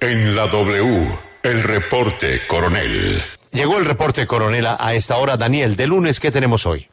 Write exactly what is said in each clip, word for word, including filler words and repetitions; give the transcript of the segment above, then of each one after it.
En la W, el reporte coronel. Llegó el reporte coronel a esta hora. Daniel, de lunes, ¿qué tenemos hoy?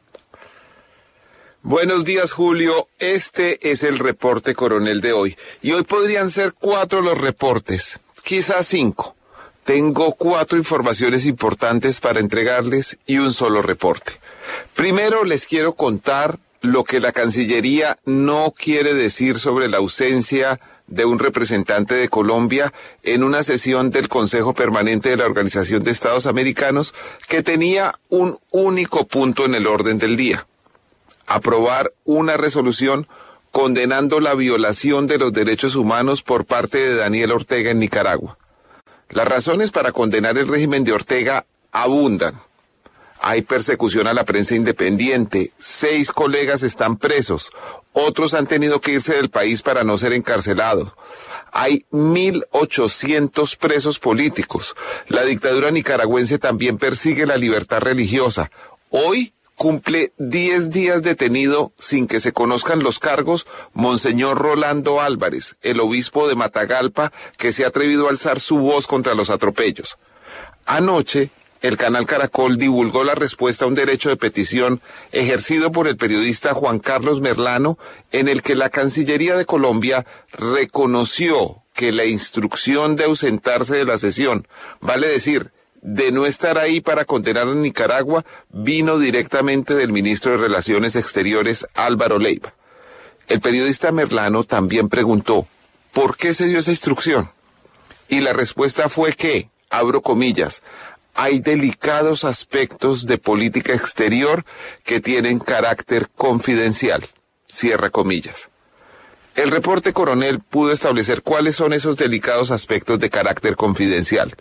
Buenos días, Julio. Este es el reporte coronel de hoy. Y hoy podrían ser cuatro los reportes, quizás cinco. Tengo cuatro informaciones importantes para entregarles y un solo reporte. Primero les quiero contar lo que la Cancillería no quiere decir sobre la ausencia de un representante de Colombia en una sesión del Consejo Permanente de la Organización de Estados Americanos que tenía un único punto en el orden del día: aprobar una resolución condenando la violación de los derechos humanos por parte de Daniel Ortega en Nicaragua. Las razones para condenar el régimen de Ortega abundan. Hay persecución a la prensa independiente, seis colegas están presos, otros han tenido que irse del país para no ser encarcelados. Hay mil ochocientos presos políticos. La dictadura nicaragüense también persigue la libertad religiosa. Hoy cumple diez días detenido sin que se conozcan los cargos Monseñor Rolando Álvarez, el obispo de Matagalpa, que se ha atrevido a alzar su voz contra los atropellos. Anoche, el canal Caracol divulgó la respuesta a un derecho de petición ejercido por el periodista Juan Carlos Merlano, en el que la Cancillería de Colombia reconoció que la instrucción de ausentarse de la sesión, vale decir, de no estar ahí para condenar a Nicaragua, vino directamente del ministro de Relaciones Exteriores, Álvaro Leiva. El periodista Merlano también preguntó, ¿por qué se dio esa instrucción? Y la respuesta fue que, abro comillas, hay delicados aspectos de política exterior que tienen carácter confidencial, cierra comillas. El reporte coronel pudo establecer cuáles son esos delicados aspectos de carácter confidencial.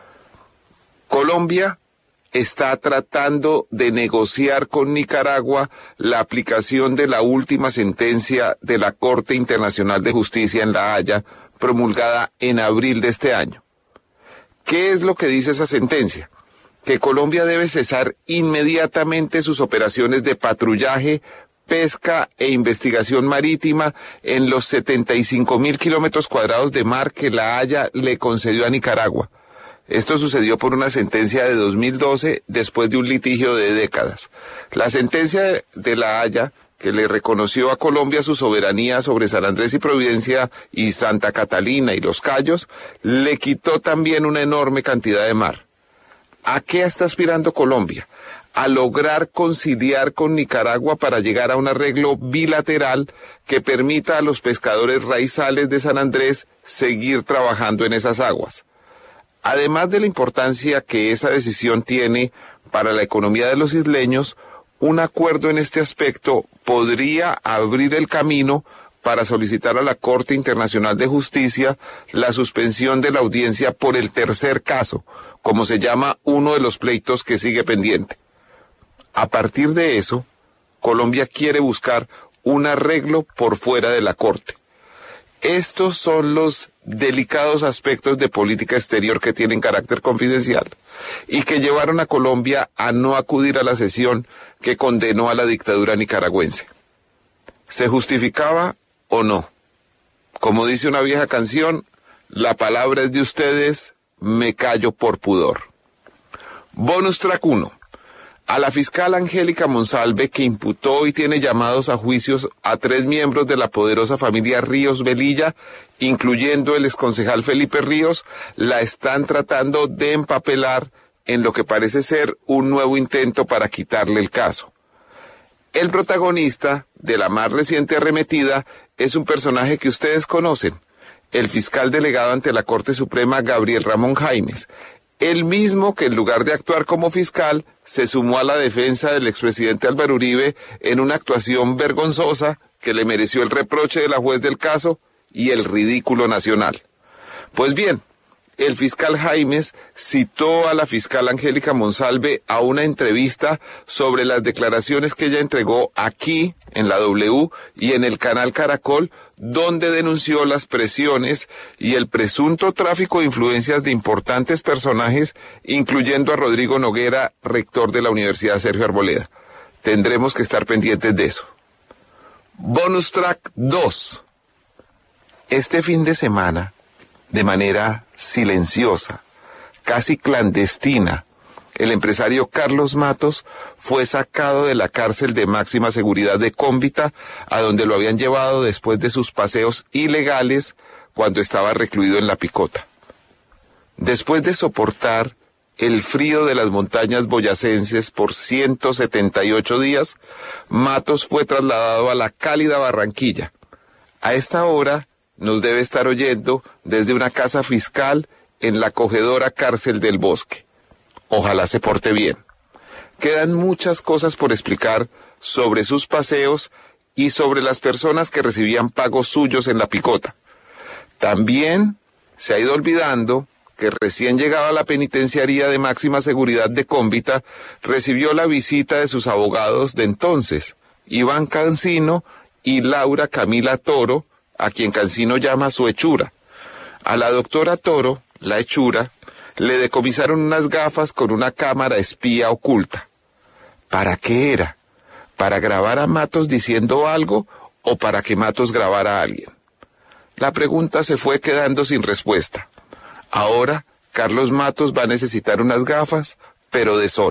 Colombia está tratando de negociar con Nicaragua la aplicación de la última sentencia de la Corte Internacional de Justicia en La Haya, promulgada en abril de este año. ¿Qué es lo que dice esa sentencia? Que Colombia debe cesar inmediatamente sus operaciones de patrullaje, pesca e investigación marítima en los setenta y cinco mil kilómetros cuadrados de mar que La Haya le concedió a Nicaragua. Esto sucedió por una sentencia de dos mil doce, después de un litigio de décadas. La sentencia de La Haya, que le reconoció a Colombia su soberanía sobre San Andrés y Providencia y Santa Catalina y Los Cayos, le quitó también una enorme cantidad de mar. ¿A qué está aspirando Colombia? A lograr conciliar con Nicaragua para llegar a un arreglo bilateral que permita a los pescadores raizales de San Andrés seguir trabajando en esas aguas. Además de la importancia que esa decisión tiene para la economía de los isleños, un acuerdo en este aspecto podría abrir el camino para solicitar a la Corte Internacional de Justicia la suspensión de la audiencia por el tercer caso, como se llama uno de los pleitos que sigue pendiente. A partir de eso, Colombia quiere buscar un arreglo por fuera de la Corte. Estos son los delicados aspectos de política exterior que tienen carácter confidencial y que llevaron a Colombia a no acudir a la sesión que condenó a la dictadura nicaragüense. ¿Se justificaba o no? Como dice una vieja canción, la palabra es de ustedes, me callo por pudor. Bonus track uno. A la fiscal Angélica Monsalve, que imputó y tiene llamados a juicios a tres miembros de la poderosa familia Ríos Velilla, incluyendo el exconcejal Felipe Ríos, la están tratando de empapelar en lo que parece ser un nuevo intento para quitarle el caso. El protagonista de la más reciente arremetida es un personaje que ustedes conocen, el fiscal delegado ante la Corte Suprema Gabriel Ramón Jaimes, el mismo que en lugar de actuar como fiscal se sumó a la defensa del expresidente Álvaro Uribe en una actuación vergonzosa que le mereció el reproche de la juez del caso y el ridículo nacional. Pues bien, el fiscal Jaimes citó a la fiscal Angélica Monsalve a una entrevista sobre las declaraciones que ella entregó aquí, en la W y en el canal Caracol, donde denunció las presiones y el presunto tráfico de influencias de importantes personajes, incluyendo a Rodrigo Noguera, rector de la Universidad Sergio Arboleda. Tendremos que estar pendientes de eso. Bonus track dos. Este fin de semana, de manera silenciosa, casi clandestina, el empresario Carlos Matos fue sacado de la cárcel de máxima seguridad de Cómbita, a donde lo habían llevado después de sus paseos ilegales cuando estaba recluido en La Picota. Después de soportar el frío de las montañas boyacenses por ciento setenta y ocho días, Matos fue trasladado a la cálida Barranquilla. A esta hora nos debe estar oyendo desde una casa fiscal en la acogedora cárcel del Bosque. Ojalá se porte bien. Quedan muchas cosas por explicar sobre sus paseos y sobre las personas que recibían pagos suyos en La Picota. También se ha ido olvidando que recién llegado a la penitenciaría de máxima seguridad de Cómbita, recibió la visita de sus abogados de entonces, Iván Cancino y Laura Camila Toro, a quien Cancino llama su hechura. A la doctora Toro, la hechura, le decomisaron unas gafas con una cámara espía oculta. ¿Para qué era? ¿Para grabar a Matos diciendo algo o para que Matos grabara a alguien? La pregunta se fue quedando sin respuesta. Ahora, Carlos Matos va a necesitar unas gafas, pero de sol.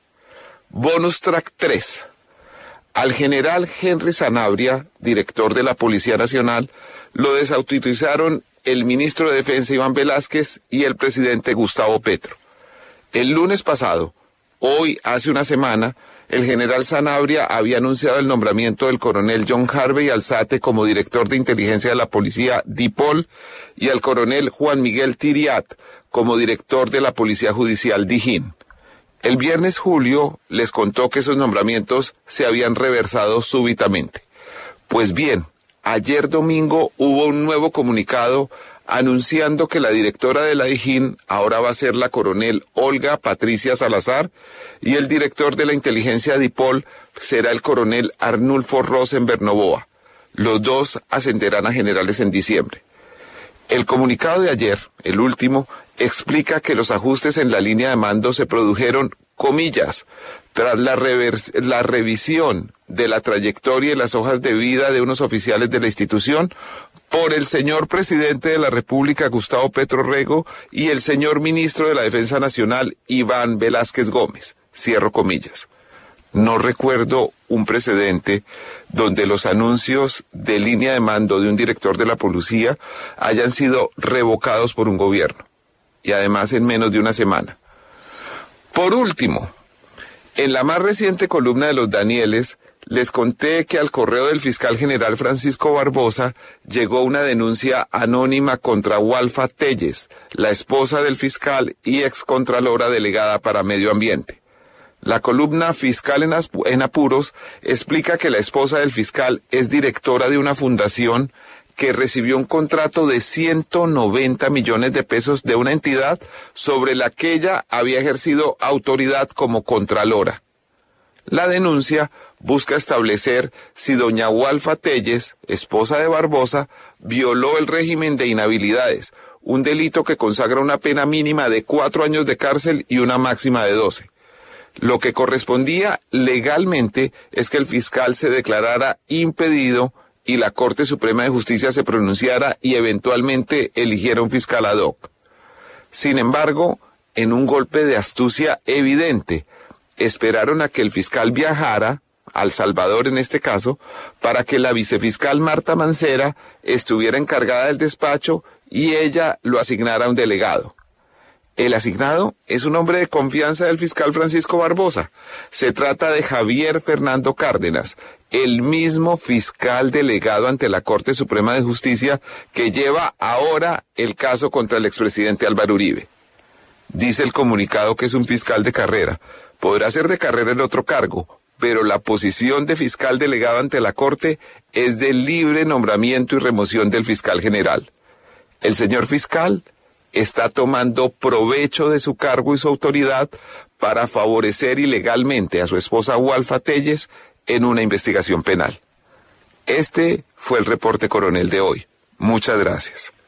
Bonus track tres. Al general Henry Sanabria, director de la Policía Nacional, lo desautorizaron el ministro de Defensa Iván Velázquez y el presidente Gustavo Petro. El lunes pasado, hoy hace una semana, el general Sanabria había anunciado el nombramiento del coronel John Harvey Alzate como director de inteligencia de la policía DIPOL y al coronel Juan Miguel Tiriat como director de la Policía Judicial DIJÍN. El viernes Julio les contó que esos nombramientos se habían reversado súbitamente. Pues bien, ayer domingo hubo un nuevo comunicado anunciando que la directora de la DIJÍN ahora va a ser la coronel Olga Patricia Salazar y el director de la inteligencia DIPOL será el coronel Arnulfo Rosenberg Novoa. Los dos ascenderán a generales en diciembre. El comunicado de ayer, el último, explica que los ajustes en la línea de mando se produjeron, comillas, tras la, revers- la revisión de la trayectoria y las hojas de vida de unos oficiales de la institución por el señor presidente de la República, Gustavo Petro Rego, y el señor ministro de la Defensa Nacional, Iván Velázquez Gómez. Cierro comillas. No recuerdo un precedente donde los anuncios de línea de mando de un director de la policía hayan sido revocados por un gobierno, y además en menos de una semana. Por último, en la más reciente columna de los Danieles, les conté que al correo del fiscal general Francisco Barbosa llegó una denuncia anónima contra Walfa Telles, la esposa del fiscal y excontralora delegada para Medio Ambiente. La columna Fiscal en, en Apuros explica que la esposa del fiscal es directora de una fundación que recibió un contrato de ciento noventa millones de pesos de una entidad sobre la que ella había ejercido autoridad como contralora. La denuncia busca establecer si doña Walfa Telles, esposa de Barbosa, violó el régimen de inhabilidades, un delito que consagra una pena mínima de cuatro años de cárcel y una máxima de doce. Lo que correspondía legalmente es que el fiscal se declarara impedido y la Corte Suprema de Justicia se pronunciara y eventualmente eligiera un fiscal ad hoc. Sin embargo, en un golpe de astucia evidente, esperaron a que el fiscal viajara, a El Salvador en este caso, para que la vicefiscal Marta Mancera estuviera encargada del despacho y ella lo asignara a un delegado. El asignado es un hombre de confianza del fiscal Francisco Barbosa. Se trata de Javier Fernando Cárdenas, el mismo fiscal delegado ante la Corte Suprema de Justicia que lleva ahora el caso contra el expresidente Álvaro Uribe. Dice el comunicado que es un fiscal de carrera. Podrá ser de carrera en otro cargo, pero la posición de fiscal delegado ante la Corte es de libre nombramiento y remoción del fiscal general. El señor fiscal está tomando provecho de su cargo y su autoridad para favorecer ilegalmente a su esposa Walfa Telles en una investigación penal. Este fue el reporte coronel de hoy. Muchas gracias.